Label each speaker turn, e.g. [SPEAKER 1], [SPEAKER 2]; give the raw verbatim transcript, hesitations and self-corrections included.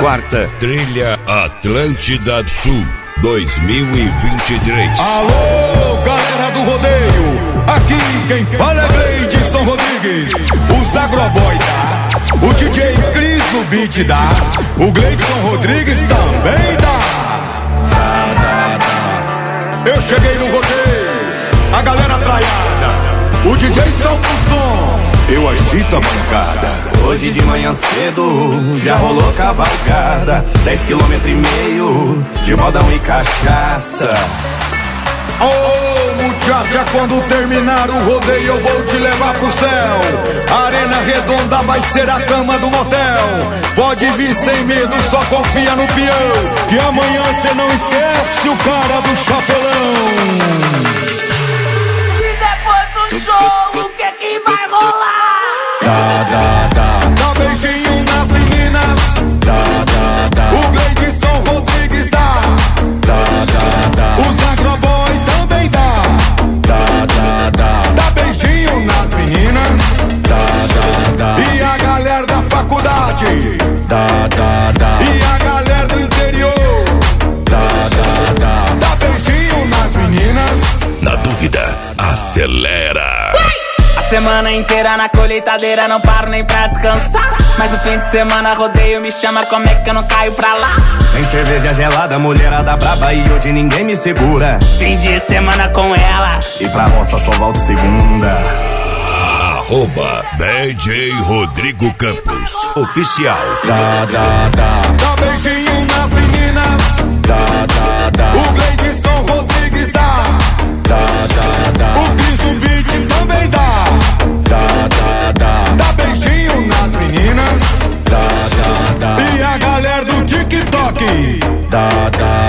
[SPEAKER 1] quarta Trilha Atlântida Sul dois mil e vinte e três.
[SPEAKER 2] Alô, galera do rodeio, aqui quem fala é Gleidson Rodrigues, os agroboy dá, o D J Cris no beat dá, o Gleidson Rodrigues também dá. Dá, dá, dá. Eu cheguei no rodeio, a galera traiada, o D J solta o som, eu agito a bancada.
[SPEAKER 3] Hoje de manhã cedo já rolou cavalgada, dez quilômetros e meio de modão e cachaça.
[SPEAKER 2] Ô oh, muchacha, quando terminar o rodeio eu vou te levar pro céu. A arena redonda vai ser a cama do motel. Pode vir sem medo, só confia no peão, que amanhã cê não esquece o cara do chapelão.
[SPEAKER 4] E depois do show, o que é que vai rolar?
[SPEAKER 2] Dá, dá, dá. Dá beijinho nas meninas. Dá, dá, dá. O Gleidson Rodrigues dá. Dá, dá, dá. Os agroboy também dá. Dá, dá, dá. Dá beijinho nas meninas. Dá, dá, dá. E a galera da faculdade. Dá, dá, dá. E a galera do interior. Dá, dá, dá. Dá beijinho nas meninas.
[SPEAKER 1] Na dúvida, acelera.
[SPEAKER 4] A semana inteira na colheitadeira, não paro nem pra descansar. Mas no fim de semana rodeio me chama, como é que eu não caio pra lá?
[SPEAKER 3] Tem cerveja gelada, mulherada braba e hoje ninguém me segura.
[SPEAKER 4] Fim de semana com ela,
[SPEAKER 3] e pra roça só volto segunda.
[SPEAKER 1] Arroba D J Rodrigo Campos Oficial.
[SPEAKER 2] Dá, dá, dá. Dá beijinho nas meninas. Dá, dá, dá. O Gleidson Rodrigues dá. Dá, dá, dá. O Cris do beat também dá. Dá, dá, dá. Dá beijinho nas meninas. Dá, dá, dá. E a galera do TikTok. Dá, dá,